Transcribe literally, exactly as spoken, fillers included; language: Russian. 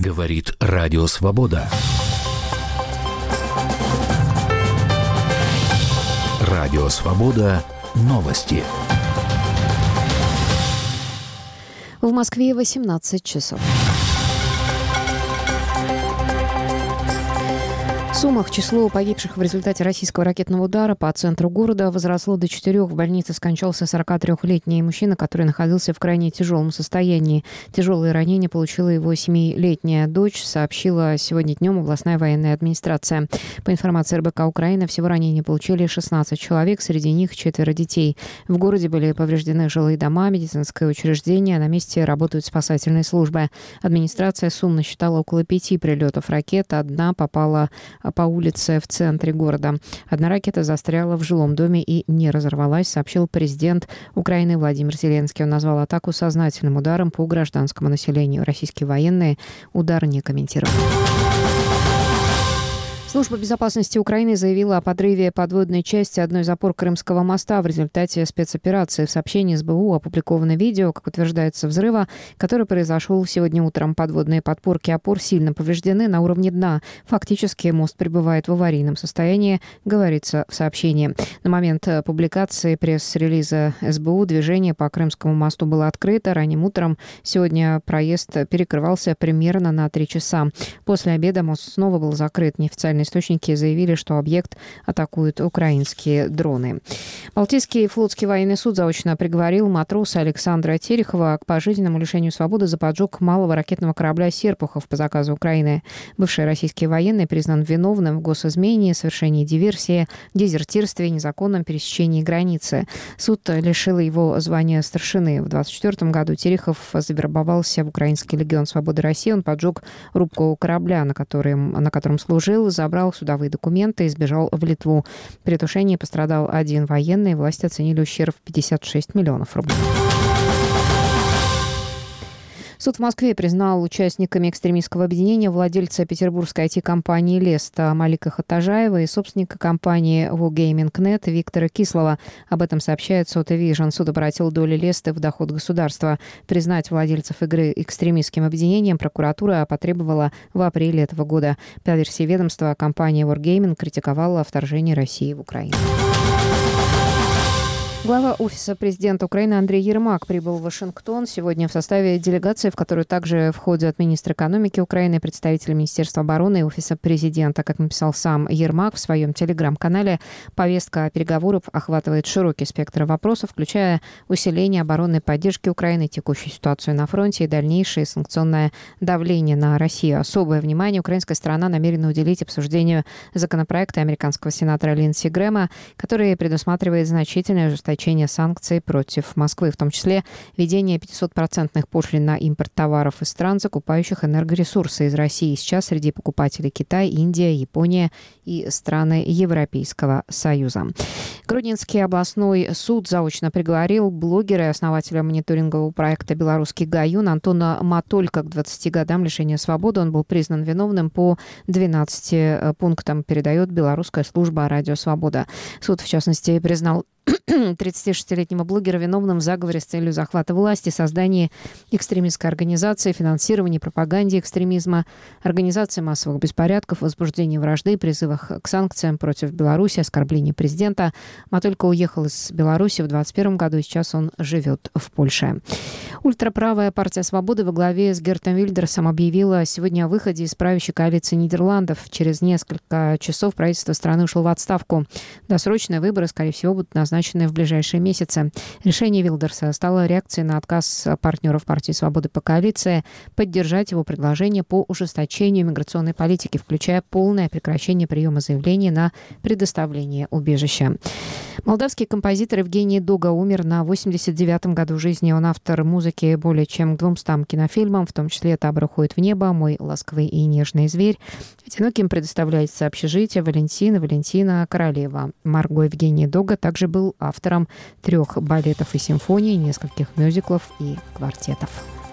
Говорит Радио Свобода. Радио Свобода. Новости. В Москве восемнадцать часов. В Сумах число погибших в результате российского ракетного удара по центру города возросло до четырех. В больнице скончался сорокатрёхлетний мужчина, который находился в крайне тяжелом состоянии. Тяжелые ранения получила его семилетняя дочь, сообщила сегодня днем областная военная администрация. По информации эр бэ ка Украины, всего ранения получили шестнадцать человек, среди них четверо детей. В городе были повреждены жилые дома, медицинское учреждение, на месте работают спасательные службы. Администрация Сум насчитала около пяти прилетов ракет, одна попала по улице в центре города. Одна ракета застряла в жилом доме и не разорвалась, сообщил президент Украины Владимир Зеленский. Он назвал атаку сознательным ударом по гражданскому населению. Российские военные удар не комментировали. Служба безопасности Украины заявила о подрыве подводной части одной из опор Крымского моста в результате спецоперации. В сообщении эс бэ у опубликовано видео, как утверждается, взрыва, который произошел сегодня утром. Подводные подпорки опор сильно повреждены на уровне дна. Фактически мост пребывает в аварийном состоянии, говорится в сообщении. На момент публикации пресс-релиза эс бэ у движение по Крымскому мосту было открыто. Ранним утром сегодня проезд перекрывался примерно на три часа. После обеда мост снова был закрыт. Неофициальный источники заявили, что объект атакуют украинские дроны. Балтийский флотский военный суд заочно приговорил матроса Александра Терехова к пожизненному лишению свободы за поджог малого ракетного корабля «Серпухов» по заказу Украины. Бывший российский военный признан виновным в госизмене, совершении диверсии, дезертирстве и незаконном пересечении границы. Суд лишил его звания старшины. В двадцать четвёртом году Терехов завербовался в Украинский легион свободы России. Он поджег рубку корабля, на котором, на котором служил, забрал судовые документы и сбежал в Литву. При тушении пострадал один военный. Власти оценили ущерб в пятьдесят шесть миллионов рублей. Суд в Москве признал участниками экстремистского объединения владельца петербургской ай ти-компании «Леста» Малика Хатажаева и собственника компании Wargaming точка нет Виктора Кислова. Об этом сообщает Sothevision. Суд обратил доли «Лесты» в доход государства. Признать владельцев игры экстремистским объединением прокуратура потребовала в апреле этого года. По версии ведомства, компания Wargaming критиковала вторжение России в Украину. Глава Офиса президента Украины Андрей Ермак прибыл в Вашингтон сегодня в составе делегации, в которую также входят министр экономики Украины, представители Министерства обороны и Офиса президента. Как написал сам Ермак в своем телеграм-канале, повестка переговоров охватывает широкий спектр вопросов, включая усиление оборонной поддержки Украины, текущую ситуацию на фронте и дальнейшее санкционное давление на Россию. Особое внимание украинская сторона намерена уделить обсуждению законопроекта американского сенатора Линдси Грэма, который предусматривает значительное ужесточение санкций против Москвы, в том числе введение пятисотпроцентных пошлин на импорт товаров из стран, закупающих энергоресурсы из России. Сейчас среди покупателей Китай, Индия, Япония и страны Европейского Союза. Гродненский областной суд заочно приговорил блогера и основателя мониторингового проекта «Белорусский Гаюн» Антона Матолька к двадцати годам лишения свободы. Он был признан виновным по двенадцати пунктам, передает белорусская служба «Радио Свобода». Суд, в частности, признал тридцатишестилетнего блогера виновным в заговоре с целью захвата власти, создании экстремистской организации, финансировании пропаганде экстремизма, организации массовых беспорядков, возбуждении вражды, призывах к санкциям против Беларуси, оскорблении президента. Матолька уехал из Беларуси в двадцать первом году, и сейчас он живет в Польше. Ультраправая партия «Свободы» во главе с Гертом Вильдерсом объявила сегодня о выходе из правящей коалиции Нидерландов. Через несколько часов правительство страны ушло в отставку. Досрочные выборы, скорее всего, будут назначены в ближайшие месяцы. Решение Вильдерса стало реакцией на отказ партнеров партии «Свободы» по коалиции поддержать его предложение по ужесточению миграционной политики, включая полное прекращение приема заявлений на предоставление убежища. Молдавский композитор Евгений Дога умер на восемьдесят девятом году жизни. Он автор музыки более чем к двумстам кинофильмам, в том числе «Табор уходит в небо», «Мой ласковый и нежный зверь». Одиноким предоставляется общежитие, «Валентина», «Валентина», «Королева». Марго Евгений Дога также был автором трех балетов и симфоний, нескольких мюзиклов и квартетов.